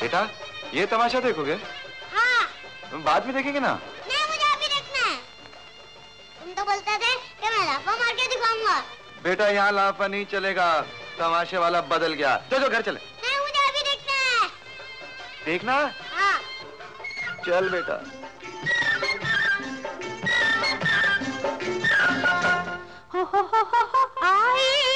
बेटा ये तमाशा देखोगे? हाँ। बाद में देखेंगे ना? नहीं, मुझे अभी देखना है। तुम तो बोलते थे कि मैं लाफा मार के दिखाऊंगा। बेटा यहाँ लाफा नहीं चलेगा, तमाशे वाला बदल गया। चलो घर चले। नहीं, मुझे अभी देखना है। देखना? हाँ। चल बेटा। हो आई